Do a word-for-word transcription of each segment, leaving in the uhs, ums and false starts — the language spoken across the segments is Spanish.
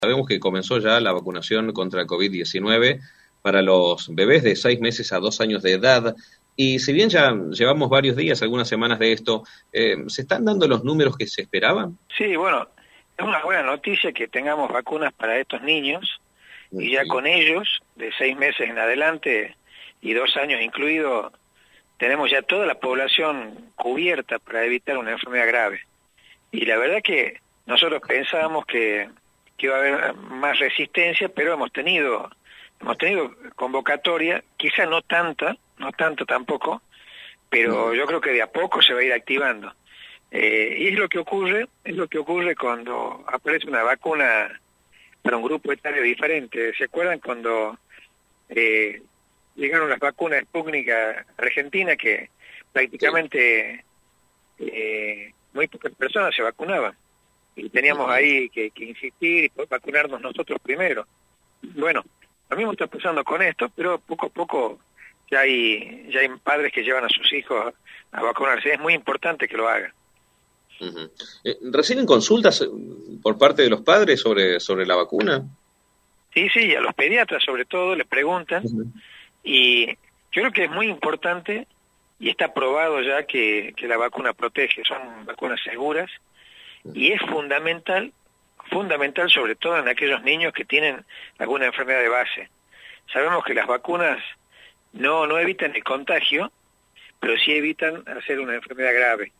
Sabemos que comenzó ya la vacunación contra el COVID diecinueve para los bebés de seis meses a dos años de edad. Y si bien ya llevamos varios días, algunas semanas de esto, eh, ¿se están dando los números que se esperaban? Sí, bueno, es una buena noticia que tengamos vacunas para estos niños y ya Sí. con ellos, de seis meses en adelante y dos años incluido, tenemos ya toda la población cubierta para evitar una enfermedad grave. Y la verdad que nosotros pensábamos que, que iba a haber más resistencia, pero hemos tenido hemos tenido convocatoria, quizá no tanta, no tanto tampoco, pero yo creo que de a poco se va a ir activando. Eh, y es lo que ocurre, es lo que ocurre cuando aparece una vacuna para un grupo etario diferente. ¿Se acuerdan cuando eh, llegaron las vacunas Sputnik a Argentina, que prácticamente eh, muy pocas personas se vacunaban? Y teníamos ahí que, que insistir y vacunarnos nosotros primero. Bueno, lo mismo está pasando con esto, pero poco a poco ya hay, ya hay padres que llevan a sus hijos a vacunarse. Es muy importante que lo hagan. Uh-huh. Eh, ¿Reciben consultas por parte de los padres sobre, sobre la vacuna? Sí, sí, a los pediatras sobre todo le preguntan. Uh-huh. Y yo creo que es muy importante y está probado ya que, que la vacuna protege, son vacunas seguras. Uh-huh. Y es fundamental, fundamental sobre todo en aquellos niños que tienen alguna enfermedad de base. Sabemos que las vacunas no, no evitan el contagio, pero sí evitan hacer una enfermedad grave.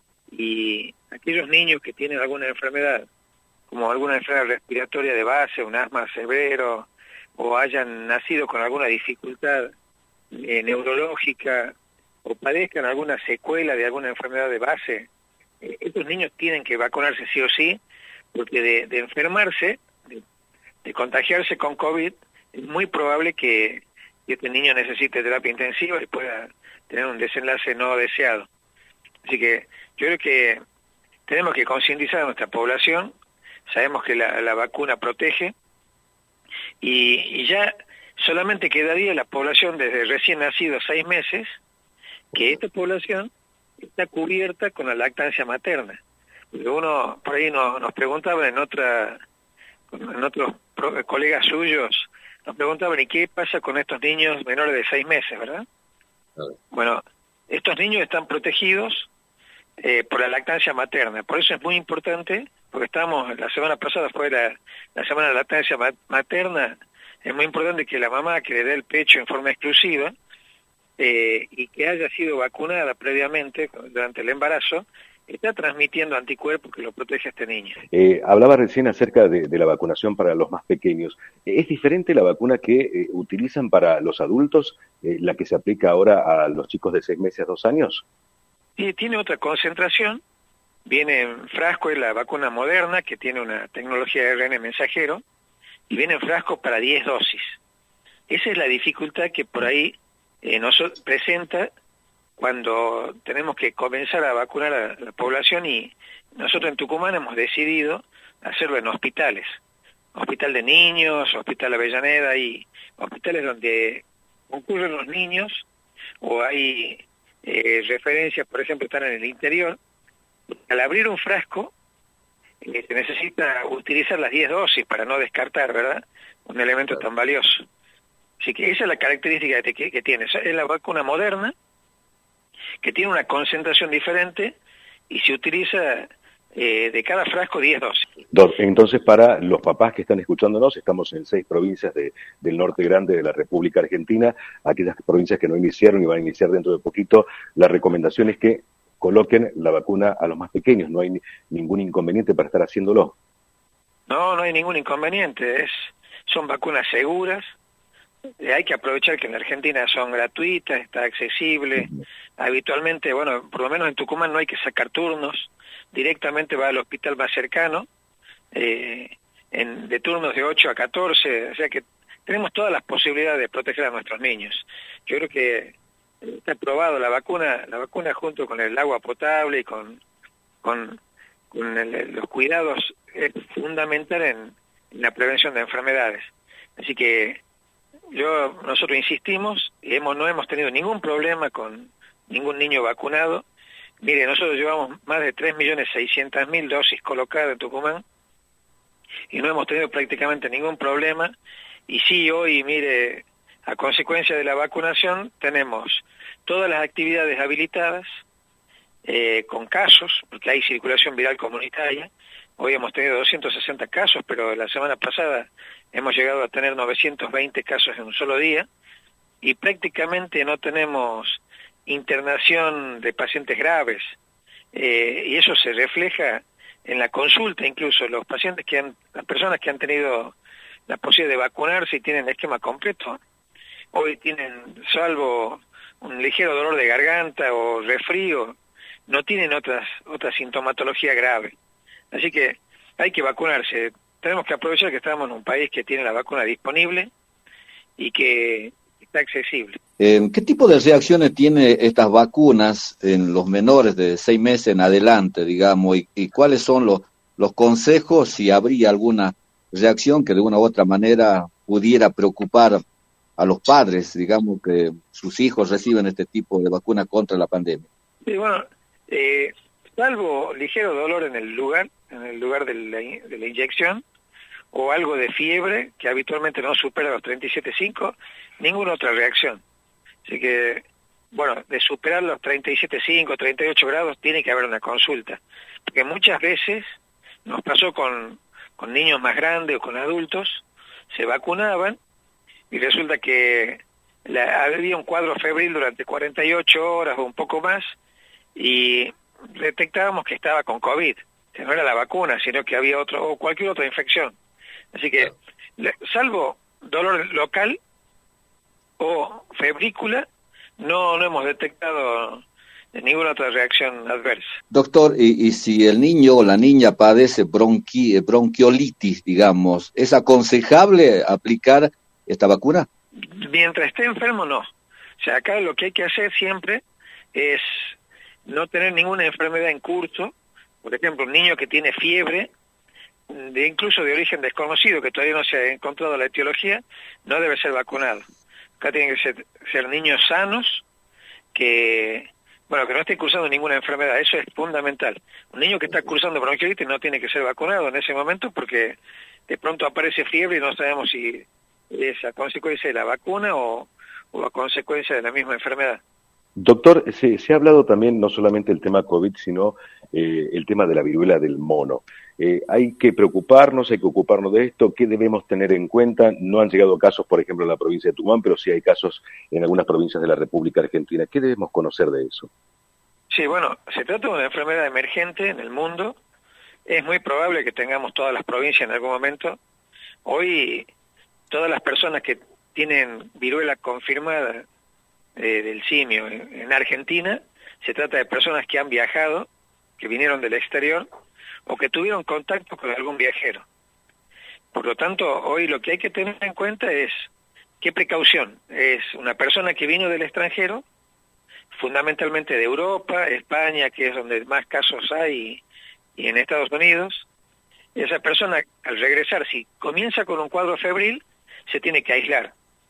Y aquellos niños que tienen alguna enfermedad, como alguna enfermedad respiratoria de base, un asma severo, o hayan nacido con alguna dificultad eh, neurológica, o padezcan alguna secuela de alguna enfermedad de base, eh, estos niños tienen que vacunarse sí o sí, porque de, de enfermarse, de, de contagiarse con COVID, es muy probable que, que este niño necesite terapia intensiva y pueda tener un desenlace no deseado. Así que yo creo que tenemos que concientizar a nuestra población, sabemos que la, la vacuna protege, y, y ya solamente quedaría la población desde recién nacidos seis meses, que esta población está cubierta con la lactancia materna. Porque uno por ahí nos, nos preguntaba en otra, en otros colegas suyos, nos preguntaban, ¿y qué pasa con estos niños menores de seis meses, verdad? Bueno, estos niños están protegidos eh, por la lactancia materna. Por eso es muy importante, porque estamos, la semana pasada fue la, la semana de la lactancia materna, es muy importante que la mamá que le dé el pecho en forma exclusiva eh, y que haya sido vacunada previamente durante el embarazo, está transmitiendo anticuerpos que lo protege a este niño. Eh, hablaba recién acerca de, de la vacunación para los más pequeños. ¿Es diferente la vacuna que eh, utilizan para los adultos, eh, la que se aplica ahora a los chicos de seis meses a dos años? Sí, tiene otra concentración. Viene en frasco, es la vacuna Moderna, que tiene una tecnología de A R N mensajero, y viene en frasco para diez dosis. Esa es la dificultad que por ahí eh, nos presenta cuando tenemos que comenzar a vacunar a la población, y nosotros en Tucumán hemos decidido hacerlo en hospitales. Hospital de niños, Hospital Avellaneda, y hospitales donde concurren los niños, o hay eh, referencias, por ejemplo, están en el interior. Al abrir un frasco, eh, se necesita utilizar las diez dosis para no descartar, ¿verdad?, un elemento tan valioso. Así que esa es la característica que, que, que tiene. Es la vacuna Moderna, que tiene una concentración diferente y se utiliza eh, de cada frasco diez dosis. Entonces, para los papás que están escuchándonos, estamos en seis provincias de, del norte grande de la República Argentina, aquellas provincias que no iniciaron y van a iniciar dentro de poquito, la recomendación es que coloquen la vacuna a los más pequeños, no hay ni, ningún inconveniente para estar haciéndolo. No, no hay ningún inconveniente, es, son vacunas seguras. Eh, hay que aprovechar que en la Argentina son gratuitas, está accesible. Uh-huh. Habitualmente, bueno, por lo menos en Tucumán no hay que sacar turnos, directamente va al hospital más cercano, eh, en, de turnos de ocho a catorce, o sea que tenemos todas las posibilidades de proteger a nuestros niños. Yo creo que está probado la vacuna, la vacuna junto con el agua potable y con, con, con el, los cuidados es fundamental en, en la prevención de enfermedades. Así que yo nosotros insistimos y hemos, no hemos tenido ningún problema con ningún niño vacunado. Mire, nosotros llevamos más de tres millones seiscientas mil dosis colocadas en Tucumán y no hemos tenido prácticamente ningún problema. Y sí, hoy, mire, a consecuencia de la vacunación, tenemos todas las actividades habilitadas, eh, con casos, porque hay circulación viral comunitaria. Hoy hemos tenido doscientos sesenta casos, pero la semana pasada hemos llegado a tener novecientos veinte casos en un solo día, y prácticamente no tenemos internación de pacientes graves, eh, y eso se refleja en la consulta. Incluso los pacientes que han, las personas que han tenido la posibilidad de vacunarse y tienen el esquema completo, hoy tienen, salvo un ligero dolor de garganta o resfrío, no tienen otras otra sintomatología grave. Así que hay que vacunarse. Tenemos que aprovechar que estamos en un país que tiene la vacuna disponible y que está accesible. Eh, ¿Qué tipo de reacciones tiene estas vacunas en los menores de seis meses en adelante, digamos, y, y cuáles son los, los consejos, si habría alguna reacción que de una u otra manera pudiera preocupar a los padres, digamos, que sus hijos reciben este tipo de vacuna contra la pandemia? Sí, bueno, eh, salvo ligero dolor en el lugar, en el lugar de la, de la inyección, o algo de fiebre, que habitualmente no supera los treinta y siete punto cinco, ninguna otra reacción. Así que, bueno, de superar los treinta y siete punto cinco, treinta y ocho grados, tiene que haber una consulta. Porque muchas veces nos pasó con, con niños más grandes o con adultos, se vacunaban y resulta que la, había un cuadro febril durante cuarenta y ocho horas o un poco más, y detectábamos que estaba con COVID, que no era la vacuna, sino que había otro o cualquier otra infección. Así que, salvo dolor local o febrícula, no, no hemos detectado ninguna otra reacción adversa. Doctor, y, y si el niño o la niña padece bronqui, bronquiolitis, digamos, ¿es aconsejable aplicar esta vacuna? Mientras esté enfermo, no. O sea, acá lo que hay que hacer siempre es no tener ninguna enfermedad en curso. Por ejemplo, un niño que tiene fiebre, de incluso de origen desconocido, que todavía no se ha encontrado la etiología, no debe ser vacunado. Acá tienen que ser, ser niños sanos, que, bueno, que no estén cursando ninguna enfermedad. Eso es fundamental. Un niño que está cursando bronquiolitis no tiene que ser vacunado en ese momento, porque de pronto aparece fiebre y no sabemos si es a consecuencia de la vacuna o, o a consecuencia de la misma enfermedad. Doctor, se, se ha hablado también no solamente del tema COVID, sino eh, el tema de la viruela del mono. Eh, hay que preocuparnos, hay que ocuparnos de esto. ¿Qué debemos tener en cuenta? No han llegado casos, por ejemplo, en la provincia de Tucumán, pero sí hay casos en algunas provincias de la República Argentina. ¿Qué debemos conocer de eso? Sí, bueno, se trata de una enfermedad emergente en el mundo. Es muy probable que tengamos todas las provincias en algún momento. Hoy, todas las personas que tienen viruela confirmada eh, del simio en, en Argentina, se trata de personas que han viajado, que vinieron del exterior, o que tuvieron contacto con algún viajero. Por lo tanto, hoy lo que hay que tener en cuenta es qué precaución. Es una persona que vino del extranjero, fundamentalmente de Europa, España, que es donde más casos hay, y en Estados Unidos. Esa persona, al regresar, si comienza con un cuadro febril, se tiene que aislar.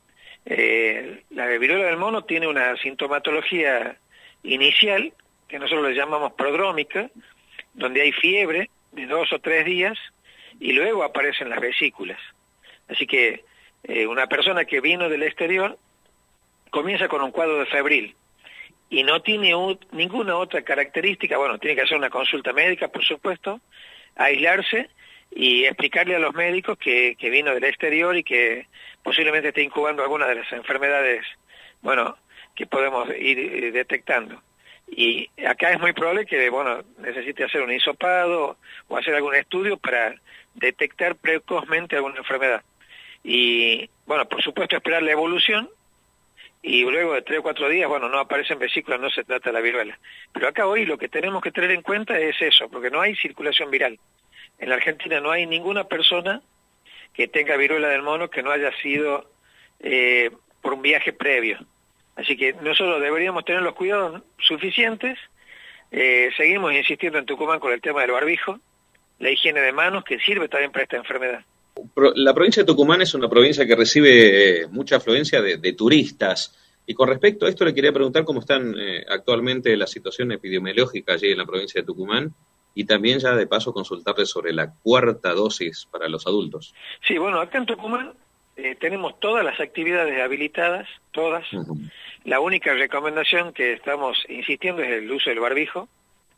Eh, la viruela del mono tiene una sintomatología inicial, que nosotros le llamamos prodrómica, donde hay fiebre de dos o tres días y luego aparecen las vesículas. Así que eh, una persona que vino del exterior comienza con un cuadro de febril y no tiene un, ninguna otra característica. Bueno, tiene que hacer una consulta médica, por supuesto, aislarse y explicarle a los médicos que, que vino del exterior y que posiblemente esté incubando alguna de las enfermedades, bueno, que podemos ir eh, detectando. Y acá es muy probable que, bueno, necesite hacer un hisopado o hacer algún estudio para detectar precozmente alguna enfermedad. Y, bueno, por supuesto esperar la evolución, y luego de tres o cuatro días, bueno, no aparecen vesículas, no se trata de la viruela. Pero acá hoy lo que tenemos que tener en cuenta es eso, porque no hay circulación viral. En la Argentina no hay ninguna persona que tenga viruela del mono que no haya sido eh, por un viaje previo. Así que nosotros deberíamos tener los cuidados suficientes. Eh, seguimos insistiendo en Tucumán con el tema del barbijo, la higiene de manos, que sirve también para esta enfermedad. La provincia de Tucumán es una provincia que recibe eh, mucha afluencia de, de turistas. Y con respecto a esto le quería preguntar cómo están eh, actualmente la situación epidemiológica allí en la provincia de Tucumán. y también ya de paso consultarle sobre la cuarta dosis para los adultos. Sí, bueno, acá en Tucumán eh, tenemos todas las actividades habilitadas, todas. Uh-huh. La única recomendación que estamos insistiendo es el uso del barbijo,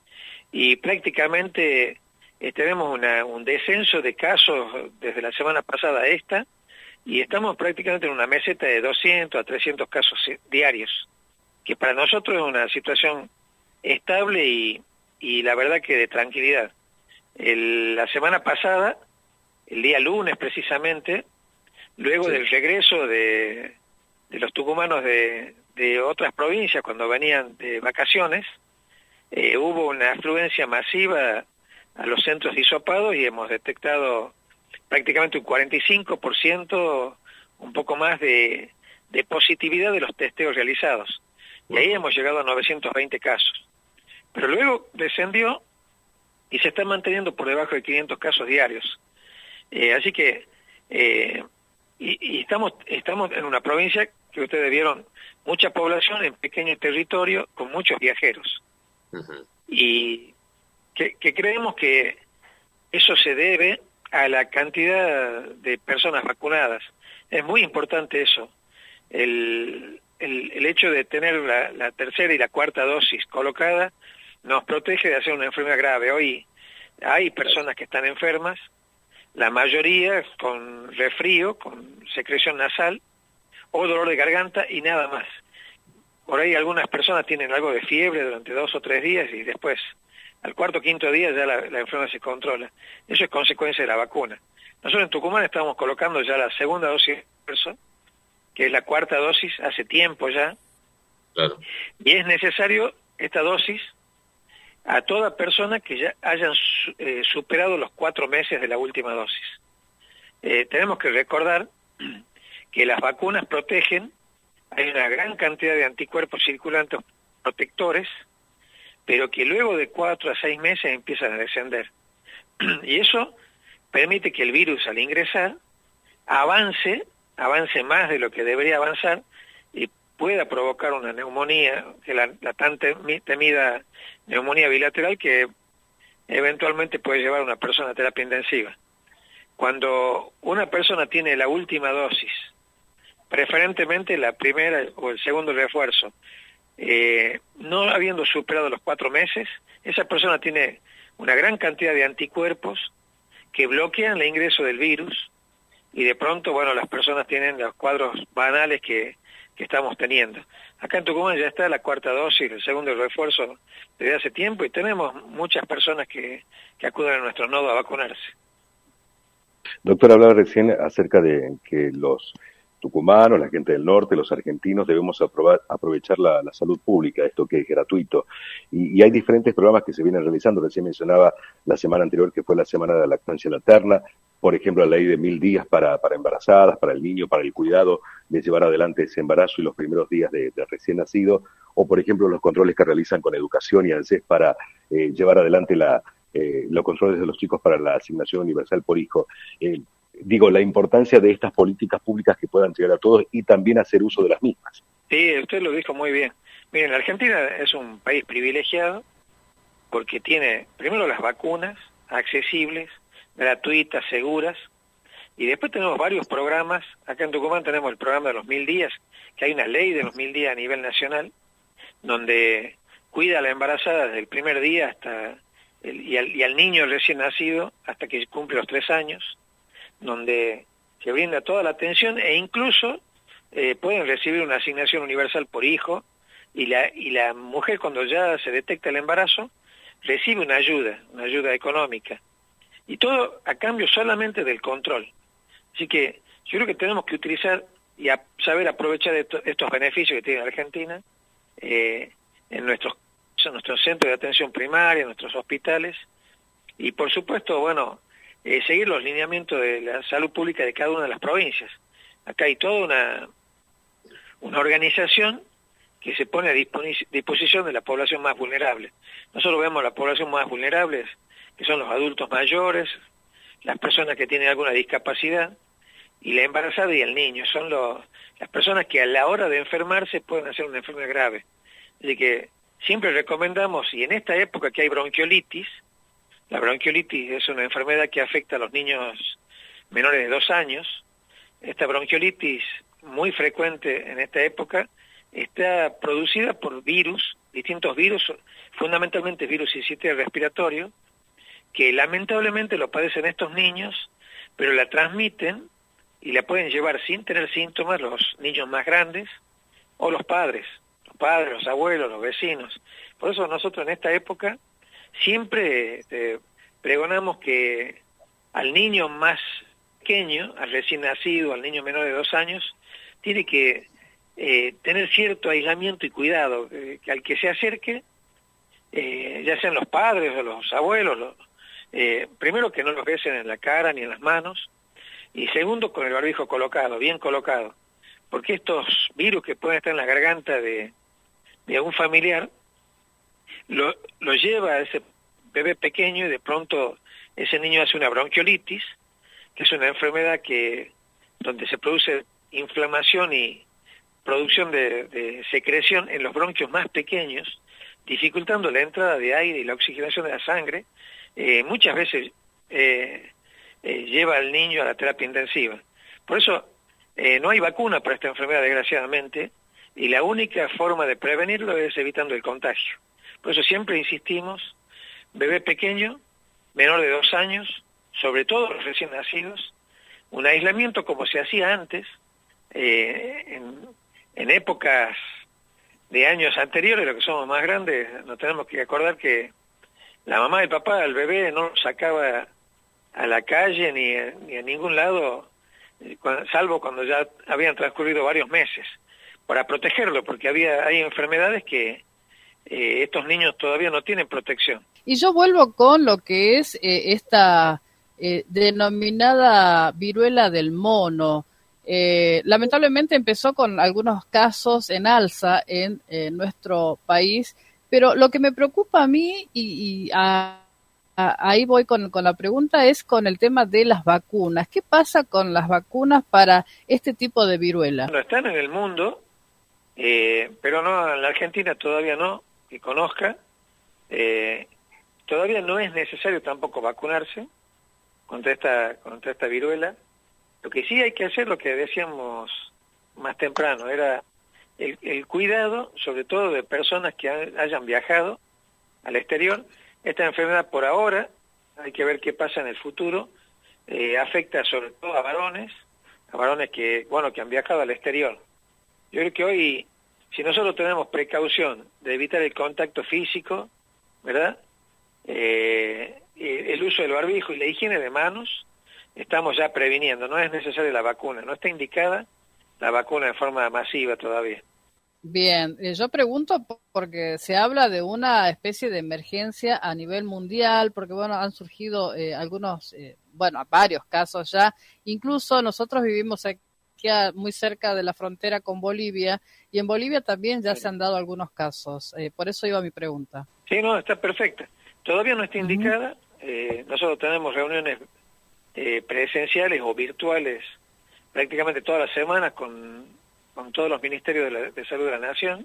y prácticamente eh, tenemos una, un descenso de casos desde la semana pasada a esta, y estamos prácticamente en una meseta de doscientos a trescientos casos diarios, que para nosotros es una situación estable y, y la verdad que de tranquilidad. El, la semana pasada, el día lunes precisamente, luego sí. del regreso de, de los tucumanos de, de otras provincias cuando venían de vacaciones, eh, hubo una afluencia masiva a los centros de hisopado y hemos detectado prácticamente un cuarenta y cinco por ciento, un poco más de, de positividad de los testeos realizados. Y ahí hemos llegado a novecientos veinte casos. Pero luego descendió y se está manteniendo por debajo de quinientos casos diarios. Eh, así que, eh, y, y estamos, estamos en una provincia que ustedes vieron, mucha población en pequeño territorio con muchos viajeros. Uh-huh. Y que, que creemos que eso se debe a la cantidad de personas vacunadas. Es muy importante eso. El, el, el hecho de tener la, la tercera y la cuarta dosis colocada nos protege de hacer una enfermedad grave. Hoy hay personas que están enfermas, la mayoría con resfrío, con secreción nasal o dolor de garganta y nada más. Por ahí algunas personas tienen algo de fiebre durante dos o tres días y después, al cuarto o quinto día ya la, la enfermedad se controla. Eso es consecuencia de la vacuna. Nosotros en Tucumán estamos colocando ya la segunda dosis de refuerzo, que es la cuarta dosis, hace tiempo ya. Claro. Y es necesario esta dosis a toda persona que ya hayan eh, superado los cuatro meses de la última dosis. Eh, tenemos que recordar que las vacunas protegen, hay una gran cantidad de anticuerpos circulantes protectores, pero que luego de cuatro a seis meses empiezan a descender. Y eso permite que el virus al ingresar avance, avance más de lo que debería avanzar y pueda provocar una neumonía, que la, la tan temida neumonía bilateral que eventualmente puede llevar a una persona a terapia intensiva. Cuando una persona tiene la última dosis, preferentemente la primera o el segundo refuerzo, eh, no habiendo superado los cuatro meses, esa persona tiene una gran cantidad de anticuerpos que bloquean el ingreso del virus y de pronto, bueno, las personas tienen los cuadros banales que, que estamos teniendo. Acá en Tucumán ya está la cuarta dosis, el segundo refuerzo desde hace tiempo y tenemos muchas personas que, que acuden a nuestro nodo a vacunarse. Doctor, hablaba recién acerca de que los tucumanos, la gente del norte, los argentinos, debemos aprobar, aprovechar la, la salud pública, esto que es gratuito. Y, y hay diferentes programas que se vienen realizando. Recién mencionaba la semana anterior que fue la semana de la lactancia materna, por ejemplo, la ley de mil días para, para embarazadas, para el niño, para el cuidado de llevar adelante ese embarazo y los primeros días de, de recién nacido, o por ejemplo los controles que realizan con educación y ANSES para eh, llevar adelante la, eh, los controles de los chicos para la asignación universal por hijo. Eh, digo, la importancia de estas políticas públicas que puedan llegar a todos y también hacer uso de las mismas. Sí, usted lo dijo muy bien. Miren, la Argentina es un país privilegiado porque tiene primero las vacunas accesibles, gratuitas, seguras, y después tenemos varios programas. Acá en Tucumán tenemos el programa de los mil días, que hay una ley de los mil días a nivel nacional, donde cuida a la embarazada desde el primer día hasta el, y, al, y al niño recién nacido hasta que cumple los tres años, donde se brinda toda la atención e incluso eh, pueden recibir una asignación universal por hijo y la, y la mujer cuando ya se detecta el embarazo recibe una ayuda, una ayuda económica. Y todo a cambio solamente del control. Así que yo creo que tenemos que utilizar y a saber aprovechar esto, estos beneficios que tiene Argentina eh, en nuestros, en nuestros centros de atención primaria, en nuestros hospitales, y por supuesto, bueno, eh, seguir los lineamientos de la salud pública de cada una de las provincias. Acá hay toda una, una organización que se pone a disposición de la población más vulnerable. Nosotros vemos la población más vulnerable, que son los adultos mayores, las personas que tienen alguna discapacidad, y la embarazada y el niño. Son los, las personas que a la hora de enfermarse pueden hacer una enfermedad grave. Así que siempre recomendamos, y en esta época que hay bronquiolitis, La bronquiolitis es una enfermedad que afecta a los niños menores de dos años. Esta bronquiolitis, muy frecuente en esta época, está producida por virus, distintos virus, fundamentalmente virus sincitial respiratorio, que lamentablemente lo padecen estos niños, pero la transmiten y la pueden llevar sin tener síntomas los niños más grandes o los padres, los padres, los abuelos, los vecinos. Por eso nosotros en esta época siempre eh, pregonamos que al niño más pequeño, al recién nacido, al niño menor de dos años, tiene que eh, tener cierto aislamiento y cuidado, eh, que al que se acerque, eh, ya sean los padres o los abuelos, los, eh, primero que no los besen en la cara ni en las manos, y segundo con el barbijo colocado, bien colocado, porque estos virus que pueden estar en la garganta de, de algún familiar, lo, lo lleva a ese bebé pequeño y de pronto ese niño hace una bronquiolitis, que es una enfermedad que donde se produce inflamación y producción de, de secreción en los bronquios más pequeños, dificultando la entrada de aire y la oxigenación de la sangre. Eh, muchas veces eh, eh, lleva al niño a la terapia intensiva. Por eso eh, no hay vacuna para esta enfermedad, desgraciadamente, y la única forma de prevenirlo es evitando el contagio. Por eso siempre insistimos, bebé pequeño, menor de dos años, sobre todo los recién nacidos, un aislamiento como se hacía antes, eh, en, en épocas de años anteriores, lo que somos más grandes, nos tenemos que acordar que la mamá y el papá al bebé no lo sacaba a la calle ni a, ni a ningún lado, salvo cuando ya habían transcurrido varios meses, para protegerlo, porque había hay enfermedades que eh, estos niños todavía no tienen protección. Y yo vuelvo con lo que es eh, esta eh, denominada viruela del mono. Eh, lamentablemente empezó con algunos casos en alza en eh, nuestro país, pero lo que me preocupa a mí, y, y a, a, ahí voy con, con la pregunta, es con el tema de las vacunas. ¿Qué pasa con las vacunas para este tipo de viruela? Bueno, están en el mundo, eh, pero no en la Argentina todavía no, que conozca. Eh, todavía no es necesario tampoco vacunarse contra esta, contra esta viruela. Lo que sí hay que hacer, lo que decíamos más temprano, era el, el cuidado, sobre todo de personas que han, hayan viajado al exterior. Esta enfermedad por ahora, hay que ver qué pasa en el futuro, eh, afecta sobre todo a varones, a varones que, bueno, que han viajado al exterior. Yo creo que hoy, si nosotros tenemos precaución de evitar el contacto físico, ¿verdad? Eh, el uso del barbijo y la higiene de manos, estamos ya previniendo. No es necesaria la vacuna, no está indicada la vacuna de forma masiva todavía. Bien, eh, yo pregunto porque se habla de una especie de emergencia a nivel mundial, porque bueno, han surgido eh, algunos, eh, bueno, varios casos ya. Incluso nosotros vivimos aquí muy cerca de la frontera con Bolivia, y en Bolivia también ya sí se han dado algunos casos. Eh, por eso iba mi pregunta. Sí, no, está perfecta. Todavía no está indicada. Uh-huh. eh, nosotros tenemos reuniones eh, presenciales o virtuales prácticamente todas las semanas con, con todos los ministerios de, la, de salud de la nación,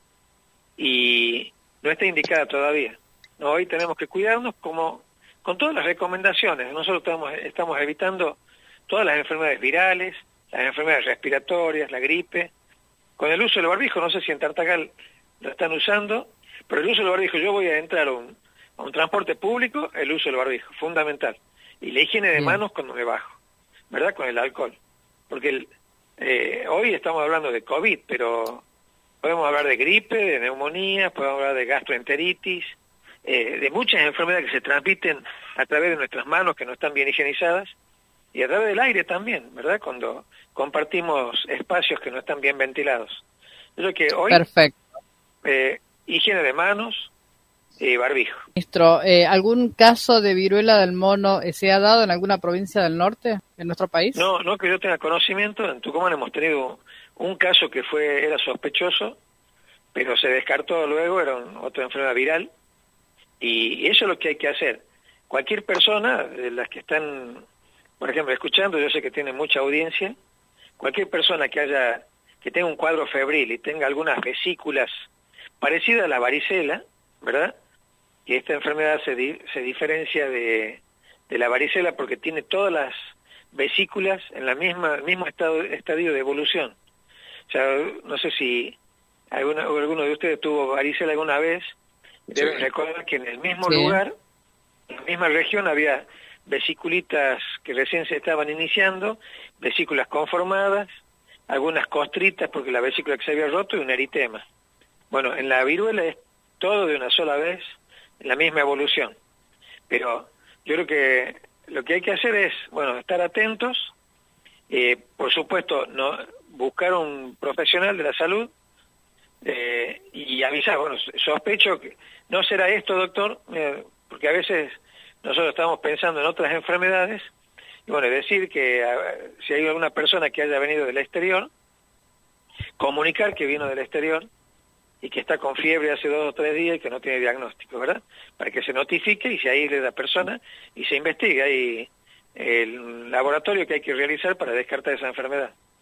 y no está indicada todavía. No, hoy tenemos que cuidarnos como con todas las recomendaciones. Nosotros estamos, estamos evitando todas las enfermedades virales, las enfermedades respiratorias, la gripe, con el uso del barbijo. No sé si en Tartagal lo están usando, pero el uso del barbijo, yo voy a entrar a un, a un transporte público, el uso del barbijo, fundamental. Y la higiene de manos cuando me bajo, ¿verdad? Con el alcohol. Porque el, eh, hoy estamos hablando de COVID, pero podemos hablar de gripe, de neumonía, podemos hablar de gastroenteritis, eh, de muchas enfermedades que se transmiten a través de nuestras manos que no están bien higienizadas, y a través del aire también, ¿verdad? Cuando compartimos espacios que no están bien ventilados. Yo creo que hoy, perfecto. Eh, higiene de manos y barbijo. Ministro, eh, ¿algún caso de viruela del mono eh, se ha dado en alguna provincia del norte, en nuestro país? No, no que yo tenga conocimiento. En Tucumán hemos tenido un caso que fue era sospechoso, pero se descartó luego, era un, otra enfermedad viral, y eso es lo que hay que hacer. Cualquier persona, de las que están, por ejemplo, escuchando, yo sé que tienen mucha audiencia, cualquier persona que haya, que tenga un cuadro febril y tenga algunas vesículas parecidas a la varicela, ¿verdad? que esta enfermedad se, di, se diferencia de, de la varicela porque tiene todas las vesículas en la misma, el mismo estado, estadio de evolución. O sea, no sé si alguna, alguno de ustedes tuvo varicela alguna vez, deben sí. recordar que en el mismo sí. lugar, en la misma región había vesiculitas que recién se estaban iniciando, vesículas conformadas, algunas costritas porque la vesícula que se había roto y un eritema. Bueno, en la viruela es todo de una sola vez, en la misma evolución. Pero yo creo que lo que hay que hacer es, bueno, estar atentos, eh, por supuesto, no buscar un profesional de la salud eh, y avisar, bueno, sospecho que no será esto, doctor, eh, porque a veces nosotros estamos pensando en otras enfermedades, y bueno, decir que a, si hay alguna persona que haya venido del exterior, comunicar que vino del exterior y que está con fiebre hace dos o tres días y que no tiene diagnóstico, ¿verdad? Para que se notifique y se aísle la persona y se investigue. Hay el laboratorio que hay que realizar para descartar esa enfermedad.